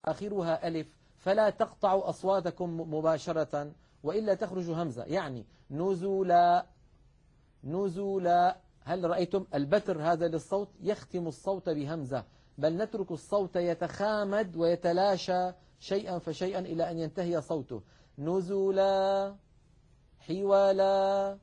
آخرها ألف فلا تقطعوا أصواتكم مباشرة وإلا تخرج همزة، يعني نزولا نزولا. هل رأيتم البتر هذا للصوت يختم الصوت بهمزة، بل نترك الصوت يتخامد ويتلاشى شيئا فشيئا إلى أن ينتهي صوته. نزولا حوالا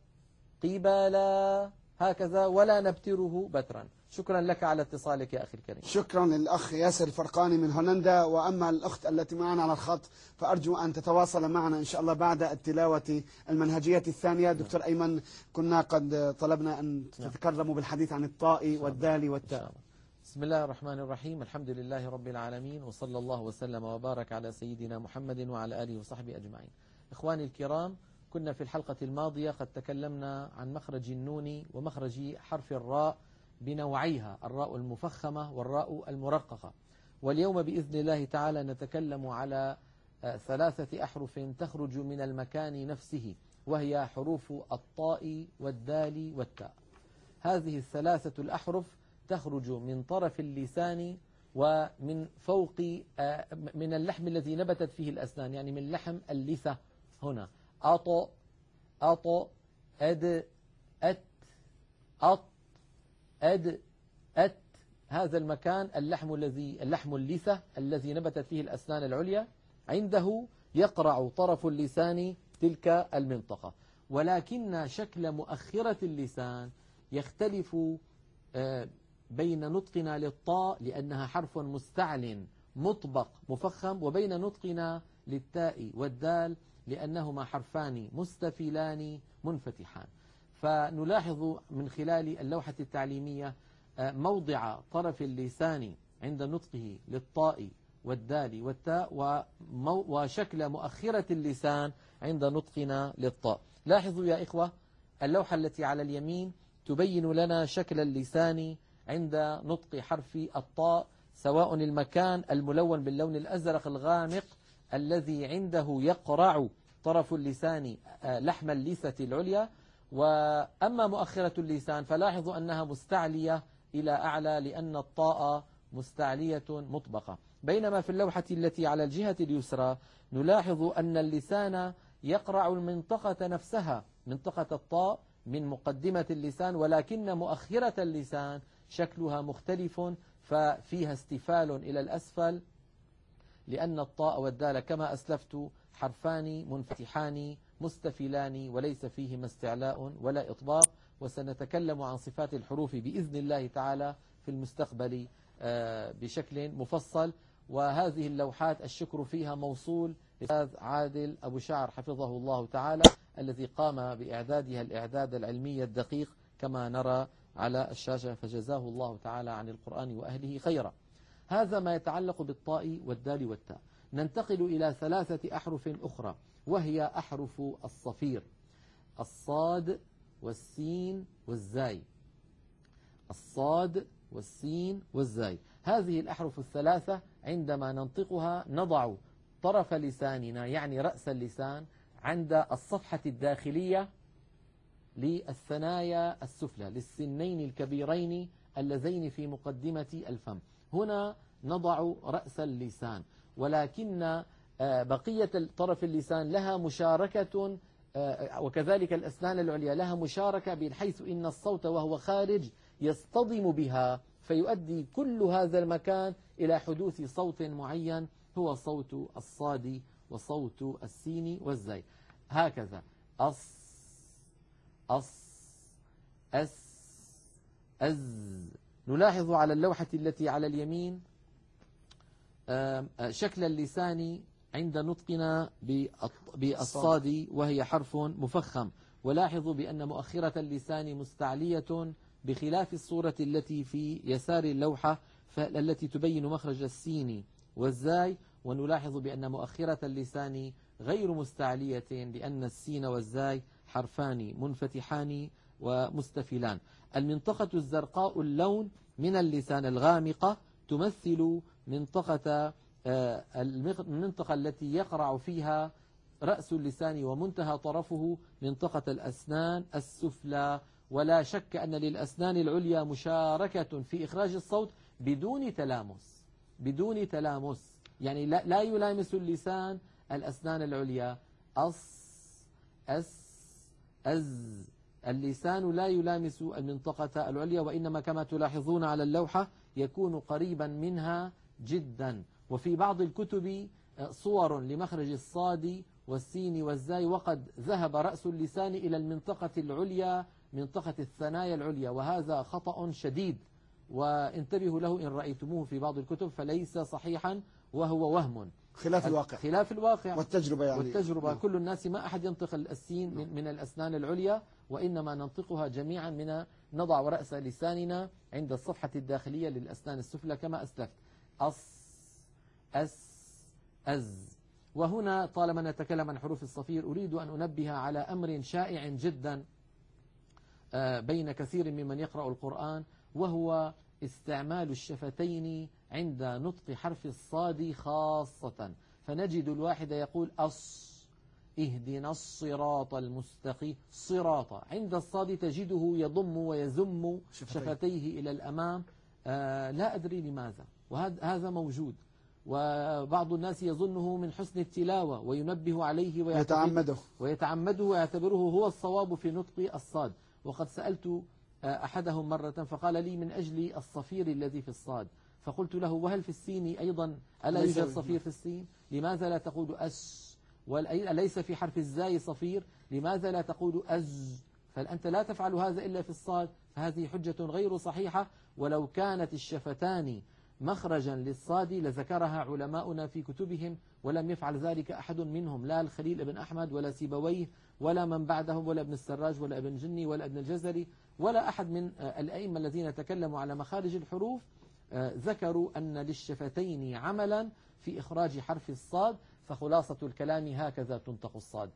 قبالا، هكذا، ولا نبتره بترا. شكرا لك على اتصالك يا أخي الكريم. شكرا للأخ ياسر الفرقاني من هولندا. وأما الأخت التي معنا على الخط فأرجو أن تتواصل معنا إن شاء الله بعد التلاوة المنهجية الثانية. دكتور أيمن، كنا قد طلبنا أن تتكرموا بالحديث عن الطاء والدال والتاء. بسم الله الرحمن الرحيم، الحمد لله رب العالمين، وصلى الله وسلم وبارك على سيدنا محمد وعلى آله وصحبه أجمعين. إخواني الكرام، كنا في الحلقة الماضية قد تكلمنا عن مخرج النون ومخرج حرف الراء بنوعيها، الراء المفخمة والراء المرققة. واليوم بإذن الله تعالى نتكلم على 3 أحرف تخرج من المكان نفسه، وهي حروف الطاء والدال والتاء. هذه 3 الأحرف تخرج من طرف اللسان ومن فوق من اللحم الذي نبتت فيه الأسنان، يعني من لحم اللثة هنا. أط أط أد أت أط أد أت، هذا المكان اللحم اللثة الذي نبتت فيه الأسنان العليا، عنده يقرع طرف اللسان تلك المنطقة. ولكن شكل مؤخرة اللسان يختلف بين نطقنا للطاء لأنها حرف مستعل مطبق مفخم، وبين نطقنا للتاء والدال لأنهما حرفان مستفيلان منفتحان. فنلاحظ من خلال اللوحة التعليمية موضع طرف اللسان عند نطقه للطاء والدال والتاء، وشكل مؤخرة اللسان عند نطقنا للطاء. لاحظوا يا إخوة، اللوحة التي على اليمين تبين لنا شكل اللسان عند نطق حرف الطاء، سواء المكان الملون باللون الأزرق الغامق الذي عنده يقرع طرف اللسان لحم اللثة العليا، وأما مؤخرة اللسان فلاحظوا أنها مستعلية إلى أعلى لأن الطاء مستعلية مطبقة. بينما في اللوحة التي على الجهة اليسرى نلاحظ أن اللسان يقرع المنطقة نفسها، منطقة الطاء من مقدمة اللسان، ولكن مؤخرة اللسان شكلها مختلف، ففيها استفال إلى الأسفل، لأن الطاء والدال كما أسلفت حرفان منفتحان مستفلان وليس فيهما استعلاء ولا إطباق. وسنتكلم عن صفات الحروف بإذن الله تعالى في المستقبل بشكل مفصل. وهذه اللوحات الشكر فيها موصول للأستاذ عادل أبو شعر حفظه الله تعالى، الذي قام بإعدادها الإعداد العلمي الدقيق كما نرى على الشاشة، فجزاه الله تعالى عن القرآن وأهله خيرا. هذا ما يتعلق بالطاء والدال والتاء. ننتقل إلى 3 أحرف أخرى، وهي أحرف الصفير: الصاد والسين والزاي. الصاد والسين والزاي، هذه الأحرف ال3 عندما ننطقها نضع طرف لساننا، يعني رأس اللسان، عند الصفحة الداخلية للثنايا السفلى، للسنين الكبيرين اللذين في مقدمة الفم. هنا نضع رأس اللسان، ولكن بقية طرف اللسان لها مشاركة، وكذلك الأسنان العليا لها مشاركة، بحيث إن الصوت وهو خارج يصطدم بها، فيؤدي كل هذا المكان إلى حدوث صوت معين هو صوت الصاد وصوت السين والزاي. هكذا: أص أص أس أز. نلاحظ على اللوحة التي على اليمين شكل اللسان عند نطقنا بالصاد وهي حرف مفخم. ولاحظوا بأن مؤخرة اللسان مستعلية بخلاف الصورة التي في يسار اللوحة التي تبين مخرج السين والزاي. ونلاحظ بأن مؤخرة اللسان غير مستعلية لأن السين والزاي حرفان منفتحان ومستفلان. المنطقة الزرقاء اللون من اللسان الغامقة تمثل المنطقة التي يقرع فيها رأس اللسان ومنتهى طرفه، منطقة الأسنان السفلى. ولا شك أن للأسنان العليا مشاركة في إخراج الصوت بدون تلامس، يعني لا يلامس اللسان الأسنان العليا. أز. اللسان لا يلامس المنطقة العليا، وإنما كما تلاحظون على اللوحة يكون قريبا منها جدا. وفي بعض الكتب صور لمخرج الصاد والسين والزاي، وقد ذهب رأس اللسان إلى المنطقة العليا، منطقة الثنايا العليا، وهذا خطأ شديد، وانتبهوا له إن رأيتموه في بعض الكتب، فليس صحيحا وهو وهم خلاف الواقع. خلاف الواقع والتجربة يعني. والتجربة كل الناس ما أحد ينطق السين من الأسنان العليا، وإنما ننطقها جميعا من نضع رأس لساننا عند الصفحة الداخلية للأسنان السفلى كما أسلفت. أز. وهنا طالما نتكلم عن حروف الصفير أريد أن أنبه على أمر شائع جدا بين كثير ممن يقرأ القرآن، وهو استعمال الشفتين عند نطق حرف الصاد خاصة. فنجد الواحد يقول اهدنا الصراط المستقيم، صراط، عند الصاد تجده يضم ويزم شفتيه إلى الأمام، لا أدري لماذا، وهذا موجود، وبعض الناس يظنه من حسن التلاوة وينبه عليه ويتعمده ويعتبره هو الصواب في نطق الصاد. وقد سألت أحدهم مرة فقال لي من أجل الصفير الذي في الصاد، فقلت له وهل في السين أيضا ألا يوجد صفير في السين؟ لماذا لا تقول أليس في حرف الزاي صفير؟ لماذا لا تقول أز؟ فأنت لا تفعل هذا إلا في الصاد، فهذه حجة غير صحيحة. ولو كانت الشفتان مخرجا للصاد لذكرها علماؤنا في كتبهم، ولم يفعل ذلك أحد منهم، لا الخليل بن أحمد ولا سيبويه ولا من بعدهم ولا ابن السراج ولا ابن جني ولا ابن الجزري ولا أحد من الأئمة الذين تكلموا على مخارج الحروف ذكروا أن للشفتين عملا في إخراج حرف الصاد. فخلاصة الكلام هكذا تنطق الصاد: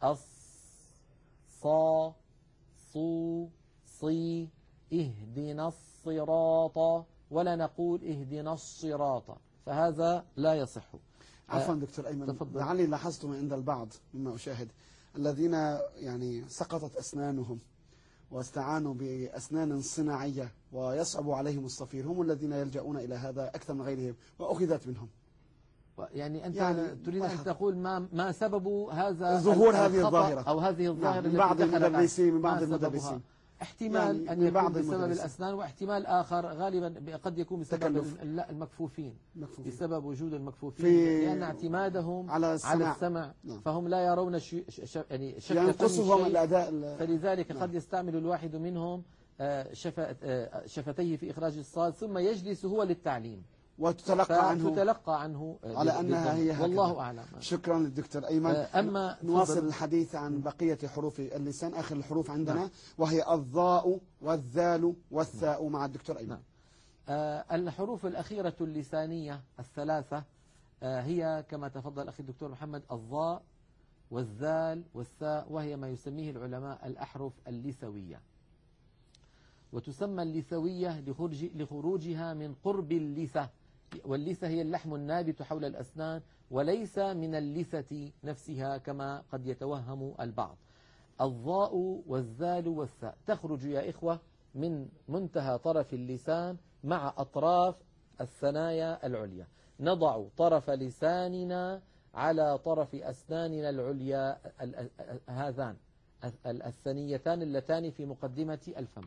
صا صو صي اهدنا الصراط، ولا نقول اهدنا الصراط، فهذا لا يصح. عفوا دكتور أيمن، لعلي لاحظت عند البعض مما أشاهد الذين يعني سقطت أسنانهم واستعانوا بأسنان صناعية ويصعب عليهم الصفير، هم الذين يلجؤون إلى هذا أكثر من غيرهم وأخذت منهم. يعني أنت تريد أن تقول ما سبب هذا ظهور هذه الظاهرة أو هذه الظاهرة من بعض المدرسين احتمال يعني أن يكون بسبب الأسنان، واحتمال آخر غالبا قد يكون بسبب المكفوفين، بسبب وجود المكفوفين، لأن اعتمادهم على السمع فهم لا يرون يعني ينقصهم الأداء، فلذلك قد يستعمل الواحد منهم شفتيه في إخراج الصاد ثم يجلس هو للتعليم وتتلقى عنه على أنها هي هكذا. والله أعلم. شكرا للدكتور أيمن. أما نواصل الحديث عن بقية حروف اللسان، آخر الحروف عندنا وهي الضاء والذال والثاء مع الدكتور أيمن. الحروف الأخيرة اللسانية الثلاثة هي كما تفضل أخي الدكتور محمد الضاء والذال والثاء، وهي ما يسميه العلماء الأحرف اللثوية، وتسمى اللثوية لخروجها من قرب اللثة، واللثة هي اللحم النابت حول الأسنان وليس من اللثة نفسها كما قد يتوهم البعض. الضاء والذال والثاء تخرج يا إخوة من منتهى طرف اللسان مع أطراف الثنايا العليا. نضع طرف لساننا على طرف أسناننا العليا، هذان الثنيتان اللتان في مقدمة الفم.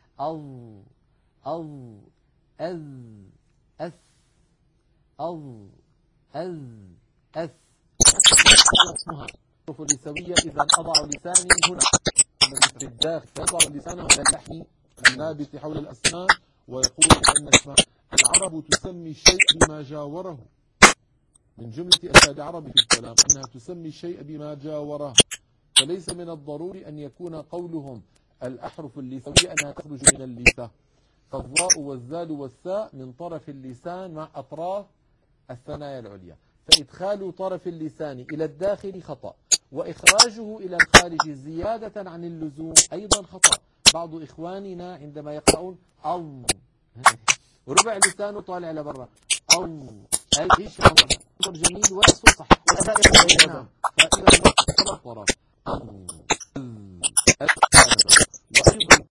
الحروف اللثوية إذا أضع لساني هنا في الداخل، فيضع لسانه على اللحم النابت حول الأسنان، ويقول أن العرب تسمي الشيء بما جاوره، من جملة أساليب العرب في الكلام أنها تسمي الشيء بما جاوره، فليس من الضروري أن يكون قولهم الأحرف اللثوية أنها تخرج من اللثة. فالضاء والذال والثاء من طرف اللسان مع أطراف الثنايا العليا، فإدخال طرف اللسان إلى الداخل خطأ، وإخراجه إلى الخارج زيادة عن اللزوم أيضا خطأ. بعض إخواننا عندما يقرؤون ربع لسانه طالع لبرا إيش هذا جميل ولا صوت صحيح فإذا طرف وأيضا